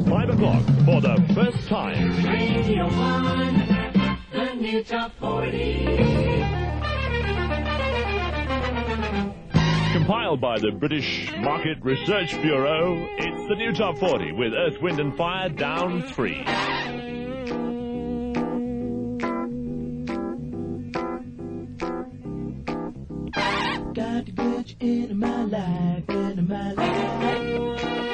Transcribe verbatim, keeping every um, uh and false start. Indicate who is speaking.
Speaker 1: five o'clock for the first time.
Speaker 2: Radio one, the new Top forty.
Speaker 1: Compiled by the British Market Research Bureau, it's the new Top forty with Earth, Wind and Fire down three.
Speaker 3: Got to get you into my life, into my life.